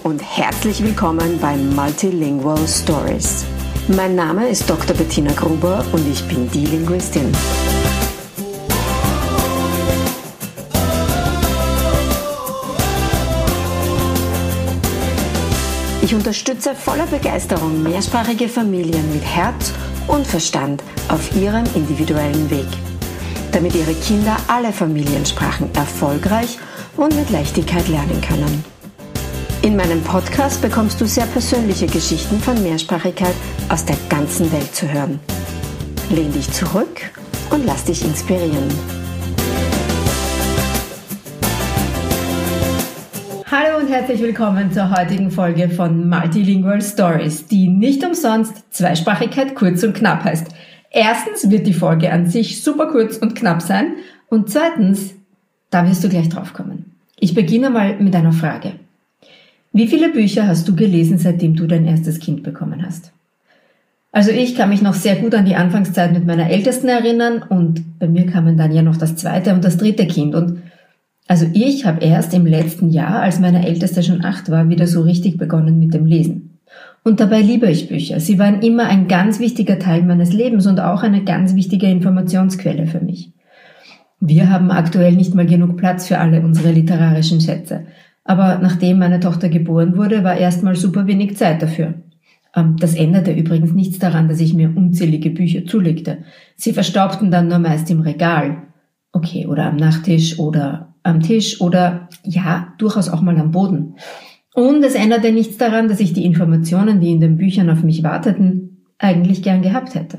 und herzlich willkommen bei Multilingual Stories. Mein Name ist Dr. Bettina Gruber und ich bin die Linguistin. Ich unterstütze voller Begeisterung mehrsprachige Familien mit Herz und Verstand auf ihrem individuellen Weg, damit ihre Kinder alle Familiensprachen erfolgreich und mit Leichtigkeit lernen können. In meinem Podcast bekommst du sehr persönliche Geschichten von Mehrsprachigkeit aus der ganzen Welt zu hören. Lehn dich zurück und lass dich inspirieren. Hallo und herzlich willkommen zur heutigen Folge von Multilingual Stories, die nicht umsonst Zweisprachigkeit kurz und knapp heißt. Erstens wird die Folge an sich super kurz und knapp sein und zweitens, da wirst du gleich drauf kommen. Ich beginne mal mit einer Frage. Wie viele Bücher hast du gelesen, seitdem du dein erstes Kind bekommen hast? Also ich kann mich noch sehr gut an die Anfangszeit mit meiner Ältesten erinnern und bei mir kamen dann ja noch das zweite und das dritte Kind und also ich habe erst im letzten Jahr, als meine Älteste schon 8 war, wieder so richtig begonnen mit dem Lesen. Und dabei liebe ich Bücher. Sie waren immer ein ganz wichtiger Teil meines Lebens und auch eine ganz wichtige Informationsquelle für mich. Wir haben aktuell nicht mal genug Platz für alle unsere literarischen Schätze. Aber nachdem meine Tochter geboren wurde, war erstmal super wenig Zeit dafür. Das änderte übrigens nichts daran, dass ich mir unzählige Bücher zulegte. Sie verstaubten dann nur meist im Regal. Okay, oder am Nachttisch oder am Tisch oder ja, durchaus auch mal am Boden. Und es änderte nichts daran, dass ich die Informationen, die in den Büchern auf mich warteten, eigentlich gern gehabt hätte.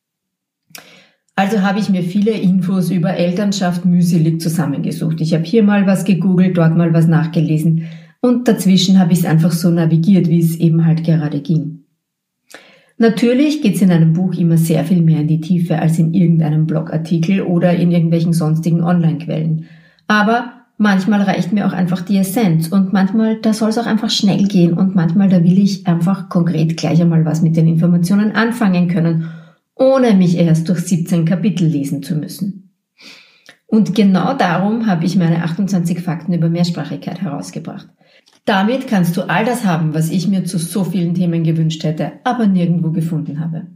Also habe ich mir viele Infos über Elternschaft mühselig zusammengesucht. Ich habe hier mal was gegoogelt, dort mal was nachgelesen und dazwischen habe ich es einfach so navigiert, wie es eben halt gerade ging. Natürlich geht es in einem Buch immer sehr viel mehr in die Tiefe als in irgendeinem Blogartikel oder in irgendwelchen sonstigen Online-Quellen. Aber manchmal reicht mir auch einfach die Essenz und manchmal, da soll es auch einfach schnell gehen und manchmal, da will ich einfach konkret gleich einmal was mit den Informationen anfangen können, ohne mich erst durch 17 Kapitel lesen zu müssen. Und genau darum habe ich meine 28 Fakten über Mehrsprachigkeit herausgebracht. Damit kannst du all das haben, was ich mir zu so vielen Themen gewünscht hätte, aber nirgendwo gefunden habe.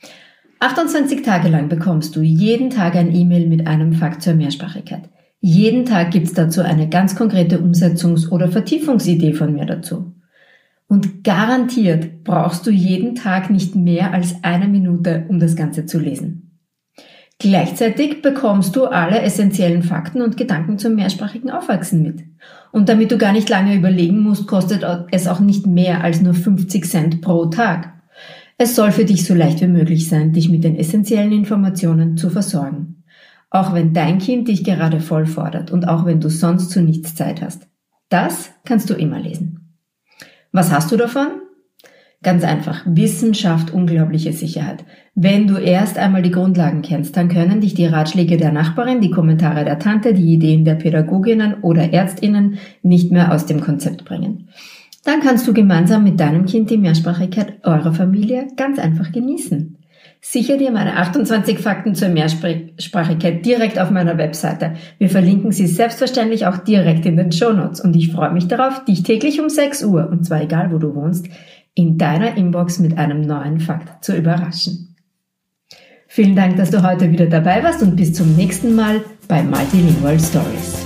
28 Tage lang bekommst du jeden Tag ein E-Mail mit einem Fakt zur Mehrsprachigkeit. Jeden Tag gibt's dazu eine ganz konkrete Umsetzungs- oder Vertiefungsidee von mir dazu. Und garantiert brauchst du jeden Tag nicht mehr als 1 Minute, um das Ganze zu lesen. Gleichzeitig bekommst du alle essentiellen Fakten und Gedanken zum mehrsprachigen Aufwachsen mit. Und damit du gar nicht lange überlegen musst, kostet es auch nicht mehr als nur 50 Cent pro Tag. Es soll für dich so leicht wie möglich sein, dich mit den essentiellen Informationen zu versorgen. Auch wenn dein Kind dich gerade voll fordert und auch wenn du sonst zu nichts Zeit hast. Das kannst du immer lesen. Was hast du davon? Ganz einfach, Wissen schafft unglaubliche Sicherheit. Wenn du erst einmal die Grundlagen kennst, dann können dich die Ratschläge der Nachbarin, die Kommentare der Tante, die Ideen der Pädagoginnen oder Ärztinnen nicht mehr aus dem Konzept bringen. Dann kannst du gemeinsam mit deinem Kind die Mehrsprachigkeit eurer Familie ganz einfach genießen. Sicher dir meine 28 Fakten zur Mehrsprachigkeit direkt auf meiner Webseite. Wir verlinken sie selbstverständlich auch direkt in den Shownotes und ich freue mich darauf, dich täglich um 6 Uhr, und zwar egal wo du wohnst, in deiner Inbox mit einem neuen Fakt zu überraschen. Vielen Dank, dass du heute wieder dabei warst und bis zum nächsten Mal bei Multilingual Stories.